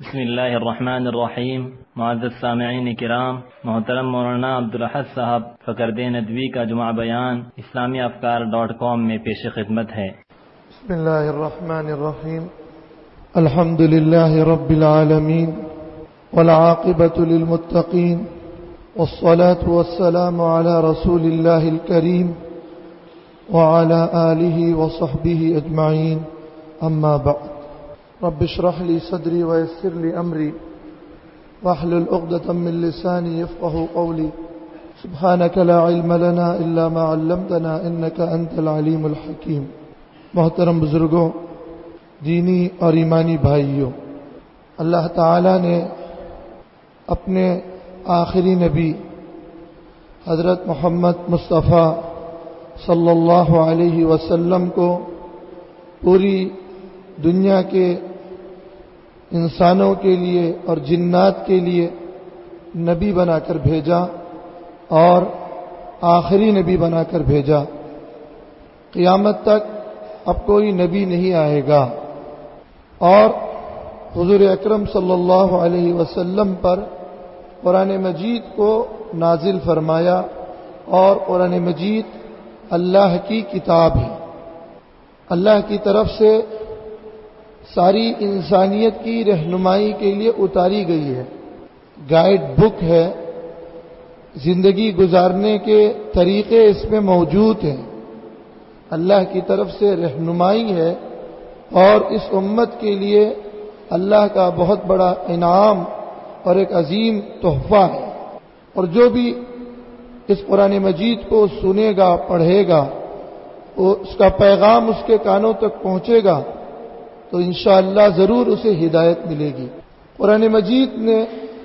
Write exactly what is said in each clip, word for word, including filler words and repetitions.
بسم اللہ الرحمن الرحیم۔ معزز سامعین کرام، محترم مولانا عبدالاحد صاحب فقرد ندوی کا جمعہ بیان اسلامی افکار ڈاٹ کام میں پیش خدمت ہے۔ بسم اللہ الرحمن الرحیم۔ الحمد للہ رب العالمین والعاقبۃ للمتقین والصلاة والسلام علی رسول اللہ الکریم وعلى آلہ وصحبہ اجمعین، اما بعد۔ رب اشرح لي صدري ويسر لي أمري واحلل عقدة من لساني يفقهوا قولي سبحانك لا علم لنا إلا ما علمتنا إنك أنت العليم الحكيم۔ محترم بزرگوں، دینی اور ایمانی بھائیوں، اللہ تعالی نے اپنے آخری نبی حضرت محمد مصطفیٰ صلی اللہ علیہ وسلم کو پوری دنیا کے انسانوں کے لیے اور جنات کے لیے نبی بنا کر بھیجا اور آخری نبی بنا کر بھیجا۔ قیامت تک اب کوئی نبی نہیں آئے گا، اور حضور اکرم صلی اللہ علیہ وسلم پر قرآن مجید کو نازل فرمایا، اور قرآن مجید اللہ کی کتاب ہے، اللہ کی طرف سے ساری انسانیت کی رہنمائی کے لیے اتاری گئی ہے، گائیڈ بک ہے، زندگی گزارنے کے طریقے اس میں موجود ہیں، اللہ کی طرف سے رہنمائی ہے، اور اس امت کے لیے اللہ کا بہت بڑا انعام اور ایک عظیم تحفہ ہے۔ اور جو بھی اس قرآن مجید کو سنے گا، پڑھے گا، اس کا پیغام اس کے کانوں تک پہنچے گا تو انشاءاللہ ضرور اسے ہدایت ملے گی۔ قرآن مجید نے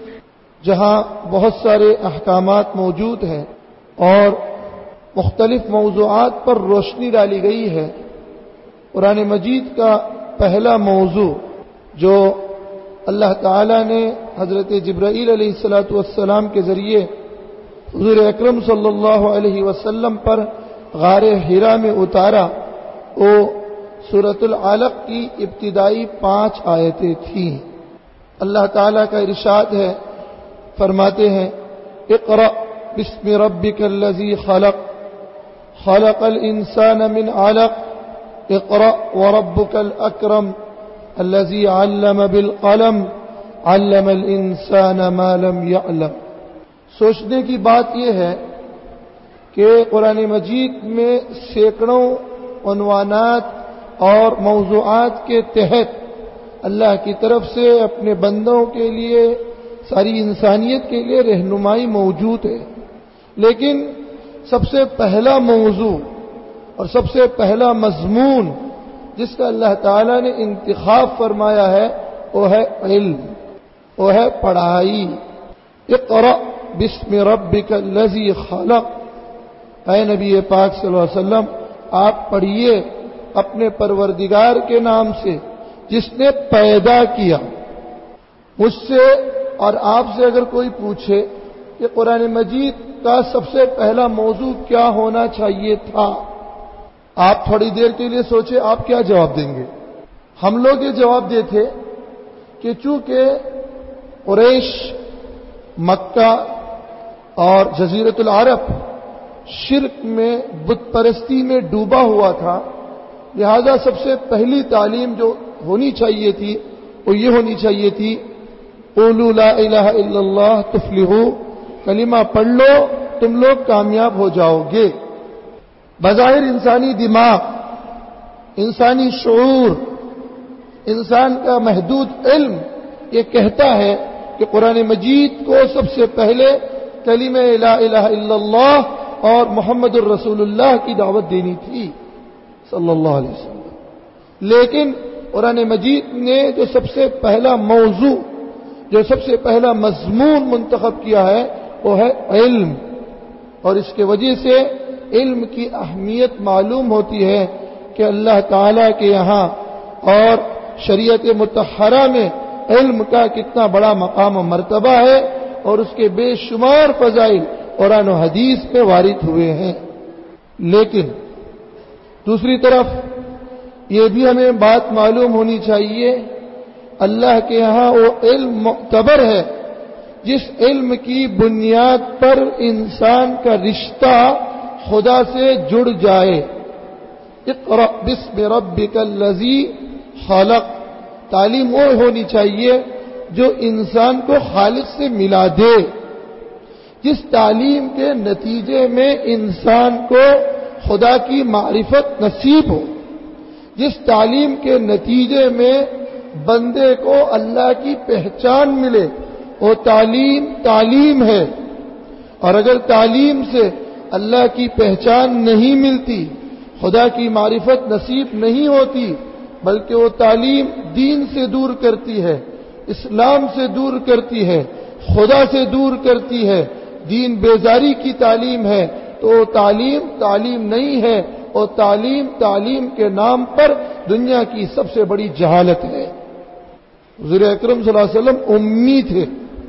جہاں بہت سارے احکامات موجود ہیں اور مختلف موضوعات پر روشنی ڈالی گئی ہے، قرآن مجید کا پہلا موضوع جو اللہ تعالی نے حضرت جبرائیل علیہ الصلاۃ والسلام کے ذریعے حضور اکرم صلی اللہ علیہ وسلم پر غار حرا میں اتارا، وہ سورۃ العلق کی ابتدائی پانچ آیتیں تھیں۔ اللہ تعالیٰ کا ارشاد ہے، فرماتے ہیں، اقرأ بسم ربک الذی خلق خلق الانسان من علق اقرأ وربک الاکرم الذی علم بالقلم علم الانسان ما لم یعلم۔ سوچنے کی بات یہ ہے کہ قرآن مجید میں سینکڑوں عنوانات اور موضوعات کے تحت اللہ کی طرف سے اپنے بندوں کے لیے، ساری انسانیت کے لیے رہنمائی موجود ہے، لیکن سب سے پہلا موضوع اور سب سے پہلا مضمون جس کا اللہ تعالیٰ نے انتخاب فرمایا ہے وہ ہے علم، وہ ہے پڑھائی۔ اقرأ بسم ربک الذی خلق، اے نبی پاک صلی اللہ علیہ وسلم آپ پڑھیے اپنے پروردگار کے نام سے جس نے پیدا کیا۔ مجھ سے اور آپ سے اگر کوئی پوچھے کہ قرآن مجید کا سب سے پہلا موضوع کیا ہونا چاہیے تھا، آپ تھوڑی دیر کے لیے سوچے آپ کیا جواب دیں گے؟ ہم لوگ یہ جواب دیتے کہ چونکہ قریش، مکہ اور جزیرۃ العرب شرک میں، بت پرستی میں ڈوبا ہوا تھا، لہذا سب سے پہلی تعلیم جو ہونی چاہیے تھی وہ یہ ہونی چاہیے تھی، قولوا لا الہ الا اللہ تفلحوا، کلمہ پڑھ لو تم لوگ کامیاب ہو جاؤ گے۔ بظاہر انسانی دماغ، انسانی شعور، انسان کا محدود علم یہ کہتا ہے کہ قرآن مجید کو سب سے پہلے کلمہ لا الہ الا اللہ اور محمد الرسول اللہ کی دعوت دینی تھی صلی اللہ علیہ وسلم، لیکن قرآن مجید نے جو سب سے پہلا موضوع، جو سب سے پہلا مضمون منتخب کیا ہے وہ ہے علم، اور اس کے وجہ سے علم کی اہمیت معلوم ہوتی ہے کہ اللہ تعالیٰ کے یہاں اور شریعت مطہرہ میں علم کا کتنا بڑا مقام و مرتبہ ہے، اور اس کے بے شمار فضائل قرآن و حدیث میں وارد ہوئے ہیں۔ لیکن دوسری طرف یہ بھی ہمیں بات معلوم ہونی چاہیے اللہ کے ہاں وہ علم معتبر ہے جس علم کی بنیاد پر انسان کا رشتہ خدا سے جڑ جائے. اقرأ بسم ربک الذی خلق. تعلیم وہ ہونی چاہیے جو انسان کو خالق سے ملا دے، جس تعلیم کے نتیجے میں انسان کو خدا کی معرفت نصیب ہو، جس تعلیم کے نتیجے میں بندے کو اللہ کی پہچان ملے، وہ تعلیم تعلیم ہے. اور اگر تعلیم سے اللہ کی پہچان نہیں ملتی، خدا کی معرفت نصیب نہیں ہوتی، بلکہ وہ تعلیم دین سے دور کرتی ہے، اسلام سے دور کرتی ہے، خدا سے دور کرتی ہے، دین بیزاری کی تعلیم ہے، تو وہ تعلیم تعلیم نہیں ہے، اور تعلیم تعلیم کے نام پر دنیا کی سب سے بڑی جہالت ہے. حضور اکرم صلی اللہ علیہ وسلم امی تھے.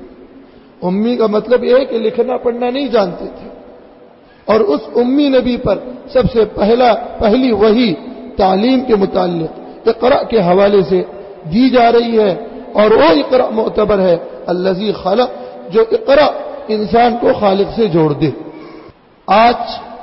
امی کا مطلب یہ ہے کہ لکھنا پڑھنا نہیں جانتے تھے، اور اس امی نبی پر سب سے پہلا پہلی وحی تعلیم کے متعلق اقرأ کے حوالے سے دی جا رہی ہے، اور وہ اقرأ معتبر ہے الذی خلق، جو اقرأ انسان کو خالق سے جوڑ دے. آج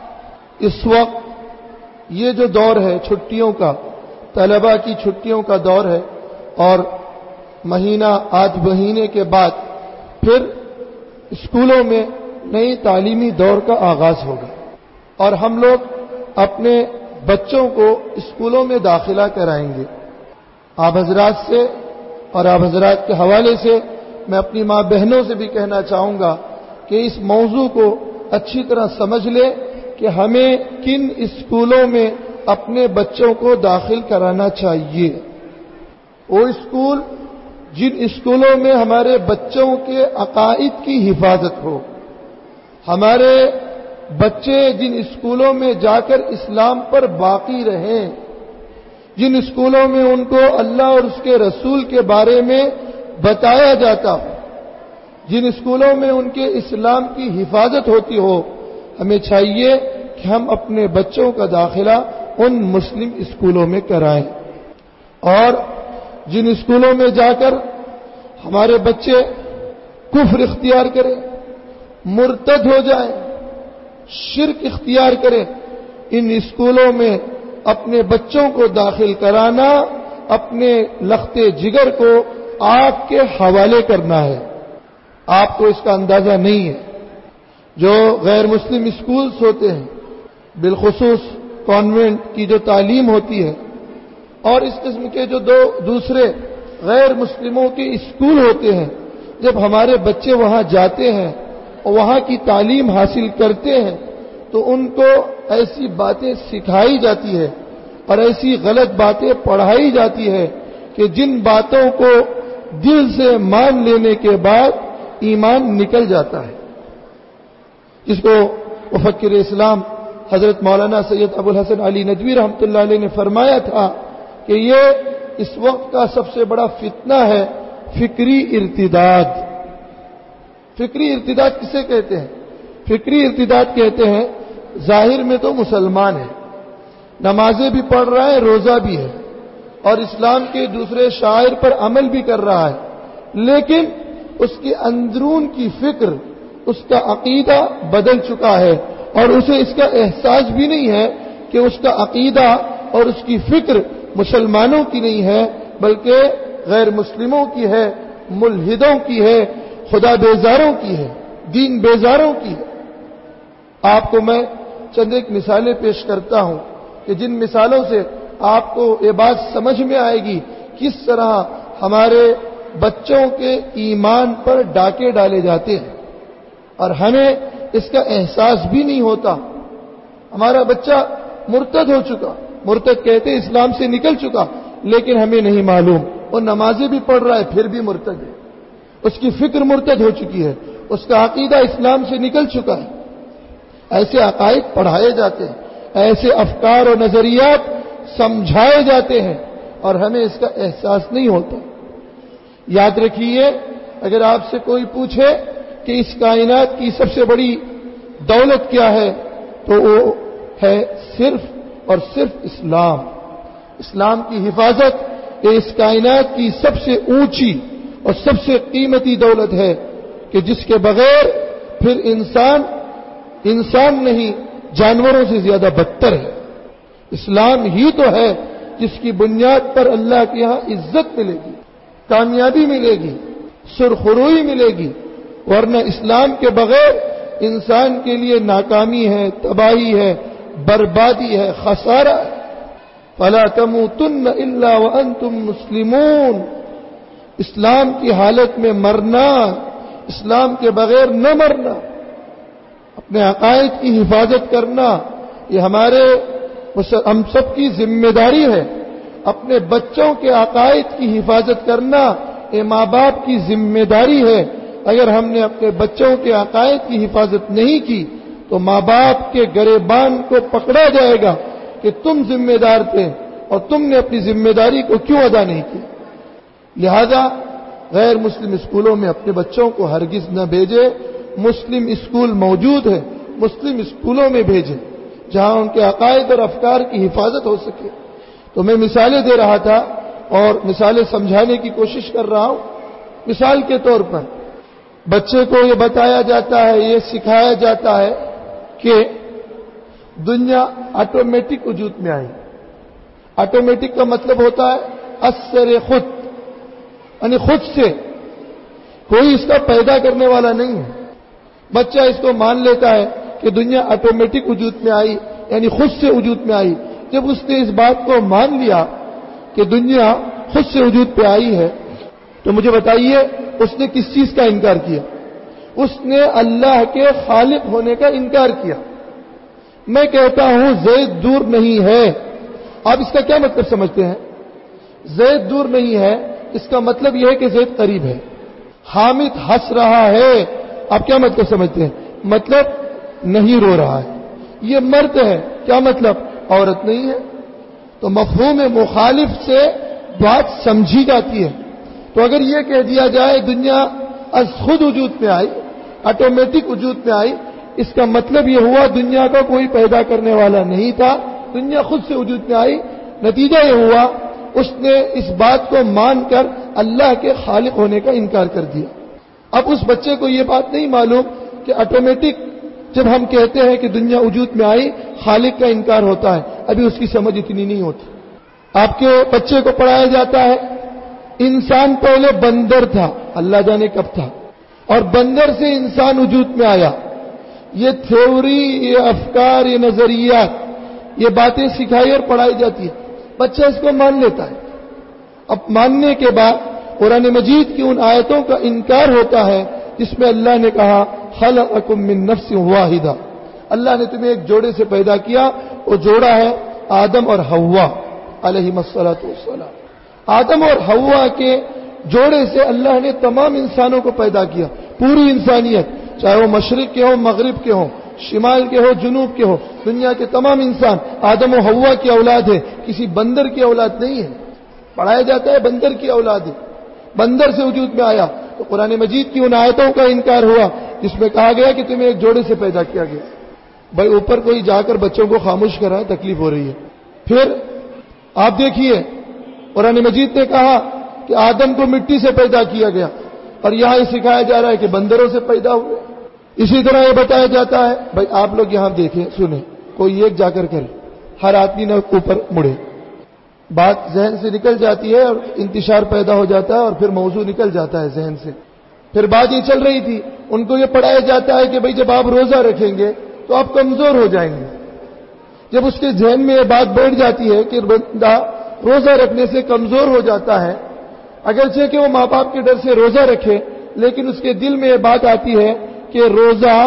اس وقت یہ جو دور ہے چھٹیوں کا، طلباء کی چھٹیوں کا دور ہے، اور مہینہ آج مہینے کے بعد پھر اسکولوں میں نئی تعلیمی دور کا آغاز ہوگا، اور ہم لوگ اپنے بچوں کو اسکولوں میں داخلہ کرائیں گے. آپ حضرات سے اور آپ حضرات کے حوالے سے میں اپنی ماں بہنوں سے بھی کہنا چاہوں گا کہ اس موضوع کو اچھی طرح سمجھ لیں کہ ہمیں کن اسکولوں میں اپنے بچوں کو داخل کرانا چاہیے. وہ اسکول جن اسکولوں میں ہمارے بچوں کے عقائد کی حفاظت ہو، ہمارے بچے جن اسکولوں میں جا کر اسلام پر باقی رہیں، جن اسکولوں میں ان کو اللہ اور اس کے رسول کے بارے میں بتایا جاتا ہو، جن اسکولوں میں ان کے اسلام کی حفاظت ہوتی ہو، ہمیں چاہیے کہ ہم اپنے بچوں کا داخلہ ان مسلم اسکولوں میں کرائیں. اور جن اسکولوں میں جا کر ہمارے بچے کفر اختیار کریں، مرتد ہو جائیں، شرک اختیار کریں، ان اسکولوں میں اپنے بچوں کو داخل کرانا اپنے لخت جگر کو آگ کے حوالے کرنا ہے. آپ کو اس کا اندازہ نہیں ہے. جو غیر مسلم اسکولز ہوتے ہیں، بالخصوص کانوینٹ کی جو تعلیم ہوتی ہے، اور اس قسم کے جو دو دوسرے غیر مسلموں کے اسکول ہوتے ہیں، جب ہمارے بچے وہاں جاتے ہیں اور وہاں کی تعلیم حاصل کرتے ہیں تو ان کو ایسی باتیں سکھائی جاتی ہے اور ایسی غلط باتیں پڑھائی جاتی ہے کہ جن باتوں کو دل سے مان لینے کے بعد ایمان نکل جاتا ہے. جس کو مفکر اسلام حضرت مولانا سید ابو الحسن علی ندوی رحمۃ اللہ علیہ نے فرمایا تھا کہ یہ اس وقت کا سب سے بڑا فتنہ ہے فکری ارتداد. فکری ارتداد کسے کہتے ہیں؟ فکری ارتداد کہتے ہیں ظاہر میں تو مسلمان ہے، نمازیں بھی پڑھ رہا ہے، روزہ بھی ہے، اور اسلام کے دوسرے شعائر پر عمل بھی کر رہا ہے، لیکن اس کے اندرون کی فکر، اس کا عقیدہ بدل چکا ہے، اور اسے اس کا احساس بھی نہیں ہے کہ اس کا عقیدہ اور اس کی فکر مسلمانوں کی نہیں ہے بلکہ غیر مسلموں کی ہے، ملحدوں کی ہے، خدا بیزاروں کی ہے، دین بیزاروں کی ہے. آپ کو میں چند ایک مثالیں پیش کرتا ہوں کہ جن مثالوں سے آپ کو یہ بات سمجھ میں آئے گی کس طرح ہمارے بچوں کے ایمان پر ڈاکے ڈالے جاتے ہیں اور ہمیں اس کا احساس بھی نہیں ہوتا. ہمارا بچہ مرتد ہو چکا، مرتد کہتے اسلام سے نکل چکا، لیکن ہمیں نہیں معلوم. وہ نمازیں بھی پڑھ رہا ہے پھر بھی مرتد ہے، اس کی فکر مرتد ہو چکی ہے، اس کا عقیدہ اسلام سے نکل چکا ہے. ایسے عقائد پڑھائے جاتے ہیں، ایسے افکار و نظریات سمجھائے جاتے ہیں اور ہمیں اس کا احساس نہیں ہوتا. یاد رکھیے، اگر آپ سے کوئی پوچھے کہ اس کائنات کی سب سے بڑی دولت کیا ہے تو وہ ہے صرف اور صرف اسلام. اسلام کی حفاظت، کہ اس کائنات کی سب سے اونچی اور سب سے قیمتی دولت ہے کہ جس کے بغیر پھر انسان انسان نہیں جانوروں سے زیادہ بدتر ہے۔ اسلام ہی تو ہے جس کی بنیاد پر اللہ کے یہاں عزت ملے گی، کامیابی ملے گی، سرخروئی ملے گی، ورنہ اسلام کے بغیر انسان کے لیے ناکامی ہے، تباہی ہے، بربادی ہے، خسارہ ہے۔ فَلَا تَمُوتُنَّ إِلَّا وَأَنْتُمْ مُسْلِمُونَ، اسلام کی حالت میں مرنا، اسلام کے بغیر نہ مرنا، اپنے عقائد کی حفاظت کرنا، یہ ہمارے ہم سب کی ذمہ داری ہے۔ اپنے بچوں کے عقائد کی حفاظت کرنا یہ ماں باپ کی ذمہ داری ہے۔ اگر ہم نے اپنے بچوں کے عقائد کی حفاظت نہیں کی تو ماں باپ کے گریبان کو پکڑا جائے گا کہ تم ذمہ دار تھے اور تم نے اپنی ذمہ داری کو کیوں ادا نہیں کی۔ لہذا غیر مسلم اسکولوں میں اپنے بچوں کو ہرگز نہ بھیجے، مسلم اسکول موجود ہے، مسلم اسکولوں میں بھیجیں جہاں ان کے عقائد اور افکار کی حفاظت ہو سکے۔ تو میں مثالیں دے رہا تھا اور مثالیں سمجھانے کی کوشش کر رہا ہوں۔ مثال کے طور پر بچے کو یہ بتایا جاتا ہے، یہ سکھایا جاتا ہے کہ دنیا آٹومیٹک وجود میں آئی۔ آٹومیٹک کا مطلب ہوتا ہے اثر خود، یعنی خود سے، کوئی اس کا پیدا کرنے والا نہیں ہے۔ بچہ اس کو مان لیتا ہے کہ دنیا آٹومیٹک وجود میں آئی، یعنی خود سے وجود میں آئی۔ جب اس نے اس بات کو مان لیا کہ دنیا خود سے وجود پہ آئی ہے تو مجھے بتائیے اس نے کس چیز کا انکار کیا؟ اس نے اللہ کے خالق ہونے کا انکار کیا۔ میں کہتا ہوں زید دور نہیں ہے، آپ اس کا کیا مطلب سمجھتے ہیں؟ زید دور نہیں ہے، اس کا مطلب یہ ہے کہ زید قریب ہے۔ حامد ہنس رہا ہے، آپ کیا مطلب سمجھتے ہیں؟ مطلب نہیں رو رہا ہے۔ یہ مرد ہے، کیا مطلب؟ عورت نہیں ہے۔ تو مفہوم مخالف سے بات سمجھی جاتی ہے۔ تو اگر یہ کہہ دیا جائے دنیا از خود وجود میں آئی، آٹومیٹک وجود میں آئی، اس کا مطلب یہ ہوا دنیا کا کوئی پیدا کرنے والا نہیں تھا، دنیا خود سے وجود میں آئی۔ نتیجہ یہ ہوا اس نے اس بات کو مان کر اللہ کے خالق ہونے کا انکار کر دیا۔ اب اس بچے کو یہ بات نہیں معلوم کہ آٹومیٹک جب ہم کہتے ہیں کہ دنیا وجود میں آئی خالق کا انکار ہوتا ہے، ابھی اس کی سمجھ اتنی نہیں ہوتی۔ آپ کے بچے کو پڑھایا جاتا ہے انسان پہلے بندر تھا، اللہ جانے کب تھا، اور بندر سے انسان وجود میں آیا۔ یہ تھیوری، یہ افکار، یہ نظریات، یہ باتیں سکھائی اور پڑھائی جاتی ہے، بچہ اس کو مان لیتا ہے۔ اب ماننے کے بعد قرآن مجید کی ان آیتوں کا انکار ہوتا ہے جس میں اللہ نے کہا خلقکم من نفس واحدہ، اللہ نے تمہیں ایک جوڑے سے پیدا کیا، وہ جوڑا ہے آدم اور حوا علیہم الصلاۃ والسلام۔ آدم اور حوا کے جوڑے سے اللہ نے تمام انسانوں کو پیدا کیا، پوری انسانیت، چاہے وہ مشرق کے ہوں، مغرب کے ہوں، شمال کے ہو، جنوب کے ہو، دنیا کے تمام انسان آدم و حوا کی اولاد ہے، کسی بندر کی اولاد نہیں ہے۔ پڑھایا جاتا ہے بندر کی اولاد ہے، بندر سے وجود میں آیا۔ تو قرآن مجید کی ان آیتوں کا انکار ہوا جس میں کہا گیا کہ تمہیں ایک جوڑے سے پیدا کیا گیا۔ بھائی اوپر کوئی جا کر بچوں کو خاموش کرائے، تکلیف ہو رہی ہے۔ پھر آپ دیکھیے قرآن مجید نے کہا کہ آدم کو مٹی سے پیدا کیا گیا، اور یہاں یہ سکھایا جا رہا ہے کہ بندروں سے پیدا ہوئے۔ اسی طرح یہ بتایا جاتا ہے، بھائی آپ لوگ یہاں دیکھیں، سنیں، کوئی ایک جا کر کرے، ہر آدمی نہ اوپر مڑے، بات ذہن سے نکل جاتی ہے اور انتشار پیدا ہو جاتا ہے اور پھر موضوع نکل جاتا ہے ذہن سے۔ پھر بات یہ چل رہی تھی، ان کو یہ پڑھایا جاتا ہے کہ بھئی جب آپ روزہ رکھیں گے تو آپ کمزور ہو جائیں گے۔ جب اس کے ذہن میں یہ بات بیٹھ جاتی ہے کہ بندہ روزہ رکھنے سے کمزور ہو جاتا ہے، اگرچہ کہ وہ ماں باپ کے ڈر سے روزہ رکھے، لیکن اس کے دل میں یہ بات آتی ہے کہ روزہ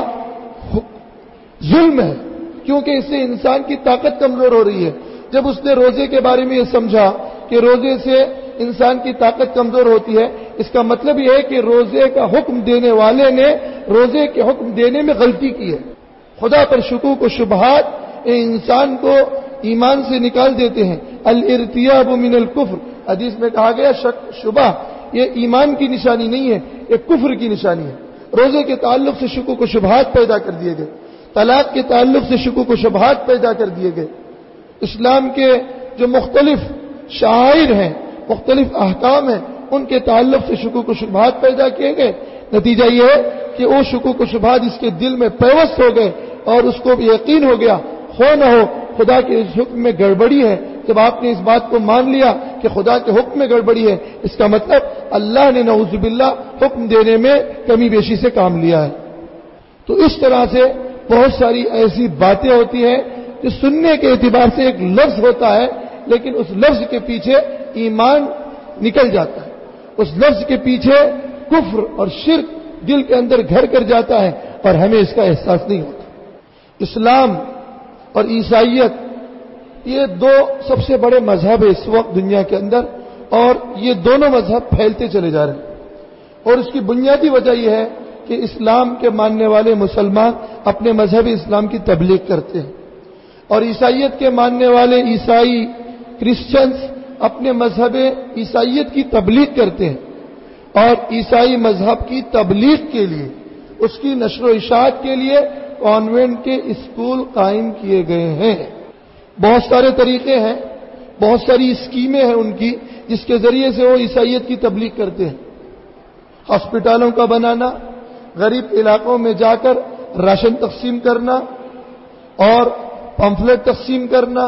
ظلم ہے، کیونکہ اس سے انسان کی طاقت کمزور ہو رہی ہے۔ جب اس نے روزے کے بارے میں یہ سمجھا کہ روزے سے انسان کی طاقت کمزور ہوتی ہے، اس کا مطلب یہ ہے کہ روزے کا حکم دینے والے نے روزے کے حکم دینے میں غلطی کی ہے۔ خدا پر شکوک و شبہات انسان کو ایمان سے نکال دیتے ہیں۔ الارتیاب من الکفر، حدیث میں کہا گیا شک شبہ یہ ایمان کی نشانی نہیں ہے، یہ کفر کی نشانی ہے۔ روزے کے تعلق سے شکوک و شبہات پیدا کر دیے گئے، طلاق کے تعلق سے شکوک و شبہات پیدا کر دیے گئے۔ اسلام کے جو مختلف شعائر ہیں مختلف احکام ہیں، ان کے تعلق سے شکوک و شبہات پیدا کیے گئے۔ نتیجہ یہ ہے کہ وہ شکوک و شبہات اس کے دل میں پیوست ہو گئے اور اس کو بھی یقین ہو گیا ہو نہ ہو خدا کے اس حکم میں گڑبڑی ہے۔ جب آپ نے اس بات کو مان لیا کہ خدا کے حکم میں گڑبڑی ہے، اس کا مطلب اللہ نے نعوذ باللہ حکم دینے میں کمی بیشی سے کام لیا ہے۔ تو اس طرح سے بہت ساری ایسی باتیں ہوتی ہیں جو سننے کے اعتبار سے ایک لفظ ہوتا ہے، لیکن اس لفظ کے پیچھے ایمان نکل جاتا ہے، اس لفظ کے پیچھے کفر اور شرک دل کے اندر گھر کر جاتا ہے اور ہمیں اس کا احساس نہیں ہوتا۔ اسلام اور عیسائیت یہ دو سب سے بڑے مذہب ہیں اس وقت دنیا کے اندر، اور یہ دونوں مذہب پھیلتے چلے جا رہے ہیں، اور اس کی بنیادی وجہ یہ ہے کہ اسلام کے ماننے والے مسلمان اپنے مذہب اسلام کی تبلیغ کرتے ہیں، اور عیسائیت کے ماننے والے عیسائی کرسچنز اپنے مذہب عیسائیت کی تبلیغ کرتے ہیں، اور عیسائی مذہب کی تبلیغ کے لیے، اس کی نشر و اشاعت کے لیے کانوینٹ کے اسکول قائم کیے گئے ہیں۔ بہت سارے طریقے ہیں، بہت ساری اسکیمیں ہیں ان کی، جس کے ذریعے سے وہ عیسائیت کی تبلیغ کرتے ہیں۔ ہاسپٹلوں کا بنانا، غریب علاقوں میں جا کر راشن تقسیم کرنا اور پمفلٹ تقسیم کرنا،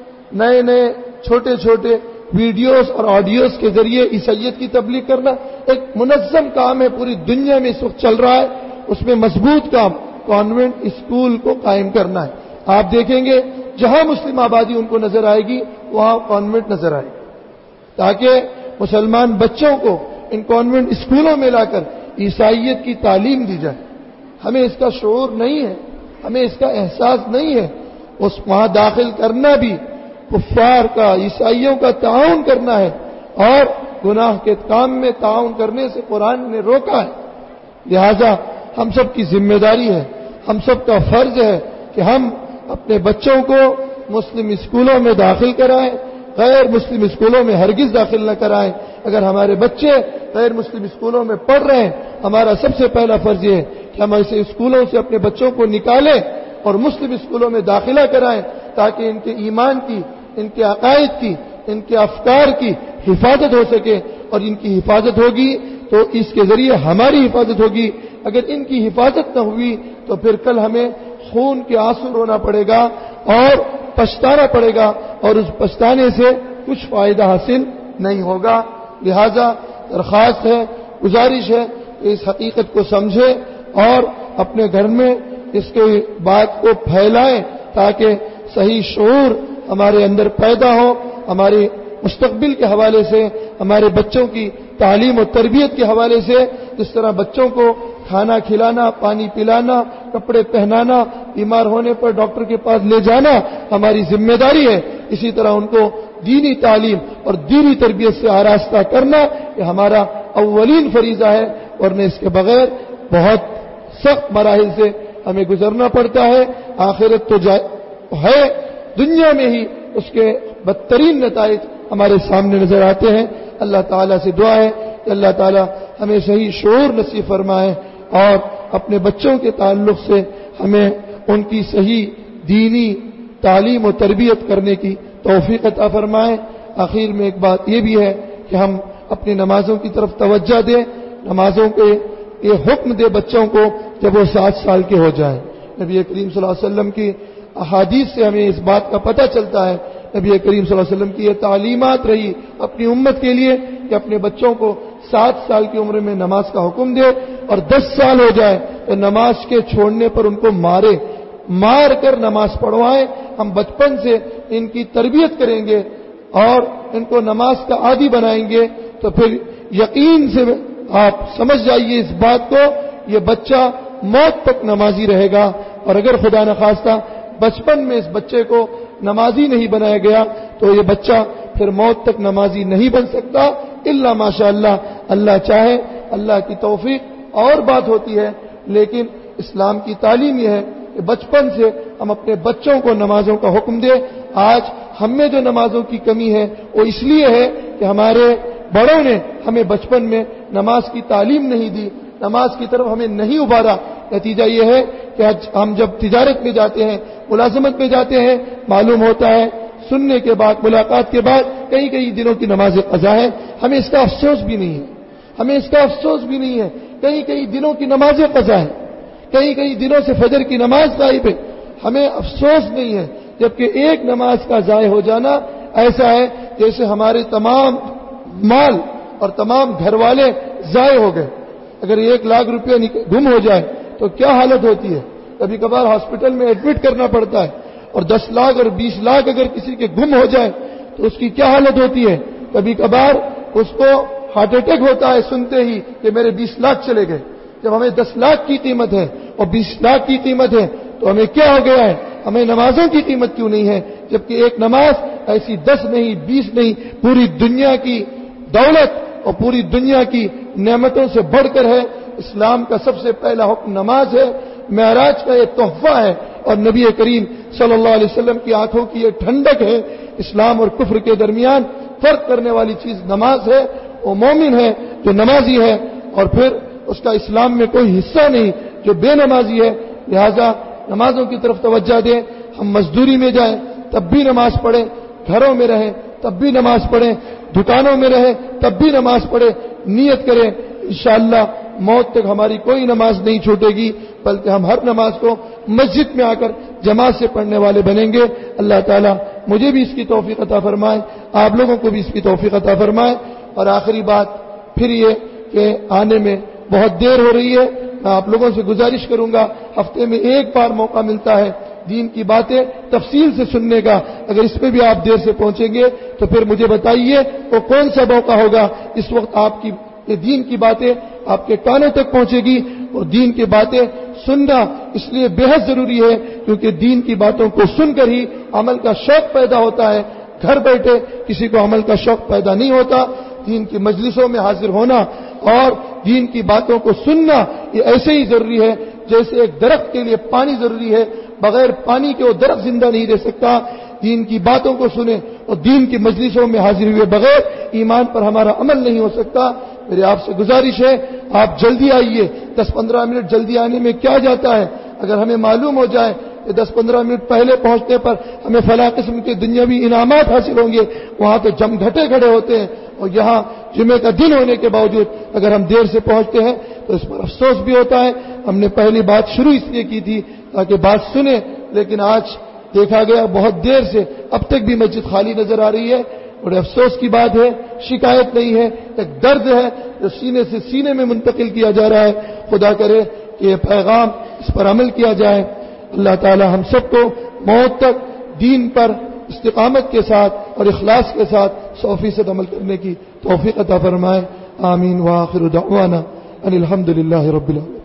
نئے نئے چھوٹے چھوٹے ویڈیوز اور آڈیوز کے ذریعے عیسائیت کی تبلیغ کرنا ایک منظم کام ہے، پوری دنیا میں اس وقت چل رہا ہے۔ اس میں مضبوط کام کانوینٹ اسکول کو قائم کرنا ہے۔ آپ دیکھیں گے جہاں مسلم آبادی ان کو نظر آئے گی وہاں کانوینٹ نظر آئے گی، تاکہ مسلمان بچوں کو ان کانوینٹ اسکولوں میں لا کر عیسائیت کی تعلیم دی جائے۔ ہمیں اس کا شعور نہیں ہے، ہمیں اس کا احساس نہیں ہے۔ اس وہاں داخل کرنا بھی کفار کا، عیسائیوں کا تعاون کرنا ہے، اور گناہ کے کام میں تعاون کرنے سے قرآن نے روکا ہے۔ لہذا ہم سب کی ذمہ داری ہے، ہم سب کا فرض ہے کہ ہم اپنے بچوں کو مسلم اسکولوں میں داخل کرائیں، غیر مسلم اسکولوں میں ہرگز داخل نہ کرائیں۔ اگر ہمارے بچے غیر مسلم اسکولوں میں پڑھ رہے ہیں، ہمارا سب سے پہلا فرض یہ ہے کہ ہم ایسے اسکولوں سے اپنے بچوں کو نکالیں اور مسلم اسکولوں میں داخلہ کرائیں، تاکہ ان کے ایمان کی، ان کے عقائد کی، ان کے افکار کی حفاظت ہو سکے، اور ان کی حفاظت ہوگی تو اس کے ذریعے ہماری حفاظت ہوگی۔ اگر ان کی حفاظت نہ ہوئی تو پھر کل ہمیں خون کے آنسو رونا پڑے گا اور پچھتانا پڑے گا، اور اس پچھتانے سے کچھ فائدہ حاصل نہیں ہوگا۔ لہذا درخواست ہے، گزارش ہے کہ اس حقیقت کو سمجھیں اور اپنے گھر میں اس کے بات کو پھیلائیں، تاکہ صحیح شعور ہمارے اندر پیدا ہو، ہمارے مستقبل کے حوالے سے، ہمارے بچوں کی تعلیم و تربیت کے حوالے سے۔ جس طرح بچوں کو کھانا کھلانا، پانی پلانا، کپڑے پہنانا، بیمار ہونے پر ڈاکٹر کے پاس لے جانا ہماری ذمہ داری ہے، اسی طرح ان کو دینی تعلیم اور دینی تربیت سے آراستہ کرنا یہ ہمارا اولین فریضہ ہے، ورنہ اس کے بغیر بہت سخت مراحل سے ہمیں گزرنا پڑتا ہے۔ آخرت تو ہے، دنیا میں ہی اس کے بدترین نتائج ہمارے سامنے نظر آتے ہیں۔ اللہ تعالیٰ سے دعا ہے کہ اللہ تعالیٰ ہمیں صحیح شعور نصیب فرمائے، اور اپنے بچوں کے تعلق سے ہمیں ان کی صحیح دینی تعلیم و تربیت کرنے کی توفیق عطا فرمائے۔ آخر میں ایک بات یہ بھی ہے کہ ہم اپنی نمازوں کی طرف توجہ دیں، نمازوں کے یہ حکم دے بچوں کو جب وہ سات سال کے ہو جائیں۔ نبی کریم صلی اللہ علیہ وسلم کی احادیث سے ہمیں اس بات کا پتہ چلتا ہے، نبی کریم صلی اللہ علیہ وسلم کی یہ تعلیمات رہی اپنی امت کے لیے کہ اپنے بچوں کو سات سال کی عمر میں نماز کا حکم دے، اور دس سال ہو جائے تو نماز کے چھوڑنے پر ان کو مارے، مار کر نماز پڑھوائیں۔ ہم بچپن سے ان کی تربیت کریں گے اور ان کو نماز کا عادی بنائیں گے تو پھر یقین سے آپ سمجھ جائیے اس بات کو، یہ بچہ موت تک نمازی رہے گا۔ اور اگر خدا نخواستہ بچپن میں اس بچے کو نمازی نہیں بنایا گیا تو یہ بچہ پھر موت تک نمازی نہیں بن سکتا، الا ماشاء اللہ، اللہ چاہے، اللہ کی توفیق اور بات ہوتی ہے۔ لیکن اسلام کی تعلیم یہ ہے کہ بچپن سے ہم اپنے بچوں کو نمازوں کا حکم دیں۔ آج ہم میں جو نمازوں کی کمی ہے وہ اس لیے ہے کہ ہمارے بڑوں نے ہمیں بچپن میں نماز کی تعلیم نہیں دی، نماز کی طرف ہمیں نہیں ابھارا۔ نتیجہ یہ ہے کہ ہم جب تجارت میں جاتے ہیں، ملازمت میں جاتے ہیں، معلوم ہوتا ہے سننے کے بعد، ملاقات کے بعد کئی کئی دنوں کی نماز قضا ہے. ہمیں اس کا افسوس بھی نہیں ہے، ہمیں اس کا افسوس بھی نہیں ہے. کئی کئی دنوں کی نماز قضا ہے، کئی کئی دنوں سے فجر کی نماز غائب ہے، ہمیں افسوس نہیں ہے. جبکہ ایک نماز کا ضائع ہو جانا ایسا ہے جیسے ہمارے تمام مال اور تمام گھر والے ضائع ہو گئے. اگر ایک لاکھ روپیہ گم ہو جائے تو کیا حالت ہوتی ہے. کبھی کبھار ہاسپٹل میں ایڈمٹ کرنا پڑتا ہے. اور دس لاکھ اور بیس لاکھ اگر کسی کے گم ہو جائے تو اس کی کیا حالت ہوتی ہے. کبھی کبھار اس کو ہارٹ اٹیک ہوتا ہے سنتے ہی کہ میرے بیس لاکھ چلے گئے. جب ہمیں دس لاکھ کی قیمت ہے اور بیس لاکھ کی قیمت ہے تو ہمیں کیا ہو گیا ہے. ہمیں نمازوں کی قیمت کیوں نہیں ہے. جبکہ ایک نماز ایسی دس نہیں، بیس نہیں، پوری دنیا کی دولت اور پوری دنیا کی نعمتوں سے بڑھ کر ہے. اسلام کا سب سے پہلا حکم نماز ہے، معراج کا یہ تحفہ ہے، اور نبی کریم صلی اللہ علیہ وسلم کی آنکھوں کی یہ ٹھنڈک ہے. اسلام اور کفر کے درمیان فرق کرنے والی چیز نماز ہے. وہ مومن ہے جو نمازی ہے، اور پھر اس کا اسلام میں کوئی حصہ نہیں جو بے نمازی ہے. لہذا نمازوں کی طرف توجہ دیں. ہم مزدوری میں جائیں تب بھی نماز پڑھیں، گھروں میں رہیں تب بھی نماز پڑھیں، دکانوں میں رہیں تب بھی نماز پڑھیں. نیت کریں انشاءاللہ موت تک ہماری کوئی نماز نہیں چھوٹے گی، بلکہ ہم ہر نماز کو مسجد میں آ کر جماعت سے پڑھنے والے بنیں گے. اللہ تعالیٰ مجھے بھی اس کی توفیق عطا فرمائے، آپ لوگوں کو بھی اس کی توفیق عطا فرمائے. اور آخری بات پھر یہ کہ آنے میں بہت دیر ہو رہی ہے. میں آپ لوگوں سے گزارش کروں گا، ہفتے میں ایک بار موقع ملتا ہے دین کی باتیں تفصیل سے سننے کا. اگر اس میں بھی آپ دیر سے پہنچیں گے تو پھر مجھے بتائیے وہ کون سا موقع ہوگا. اس وقت آپ کی یہ دین کی باتیں آپ کے کانوں تک پہنچے گی، اور دین کی باتیں سننا اس لیے بے حد ضروری ہے کیونکہ دین کی باتوں کو سن کر ہی عمل کا شوق پیدا ہوتا ہے. گھر بیٹھے کسی کو عمل کا شوق پیدا نہیں ہوتا. دین کی مجلسوں میں حاضر ہونا اور دین کی باتوں کو سننا یہ ایسے ہی ضروری ہے جیسے ایک درخت کے لیے پانی ضروری ہے. بغیر پانی کے وہ درخت زندہ نہیں رہ سکتا. دین کی باتوں کو سنیں اور دین کی مجلسوں میں حاضر ہوئے بغیر ایمان پر ہمارا عمل نہیں ہو سکتا. میری آپ سے گزارش ہے آپ جلدی آئیے. دس پندرہ منٹ جلدی آنے میں کیا جاتا ہے. اگر ہمیں معلوم ہو جائے کہ دس پندرہ منٹ پہلے پہنچنے پر ہمیں فلاں قسم کے دنیاوی انعامات حاصل ہوں گے، وہاں تو جم گھٹے کھڑے ہوتے ہیں. اور یہاں جمعے کا دن ہونے کے باوجود اگر ہم دیر سے پہنچتے ہیں تو اس پر افسوس بھی ہوتا ہے. ہم نے پہلی بات شروع اس لیے کی تھی تاکہ بات سنیں، لیکن آج دیکھا گیا بہت دیر سے اب تک بھی مسجد خالی نظر آ رہی ہے. بڑے افسوس کی بات ہے، شکایت نہیں ہے، ایک درد ہے جو سینے سے سینے میں منتقل کیا جا رہا ہے. خدا کرے کہ یہ پیغام اس پر عمل کیا جائے. اللہ تعالی ہم سب کو موت تک دین پر استقامت کے ساتھ اور اخلاص کے ساتھ سو فیصد عمل کرنے کی توفیق عطا فرمائے. آمین. وآخر دعوانا ان الحمد للہ رب العالمین.